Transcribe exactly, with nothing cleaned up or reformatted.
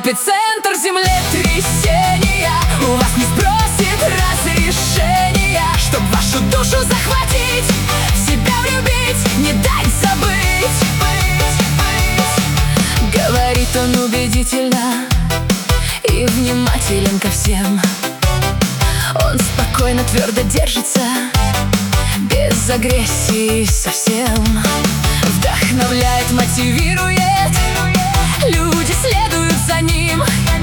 эпицентр землетрясения. У вас не спросит разрешения, чтоб вашу душу захватить, в себя влюбить, не дать забыть. Говорит он убедительно и внимателен ко всем. Он спокойно, твердо держится, без агрессии совсем. Вдохновляет, мотивирует, люди следуют за ним.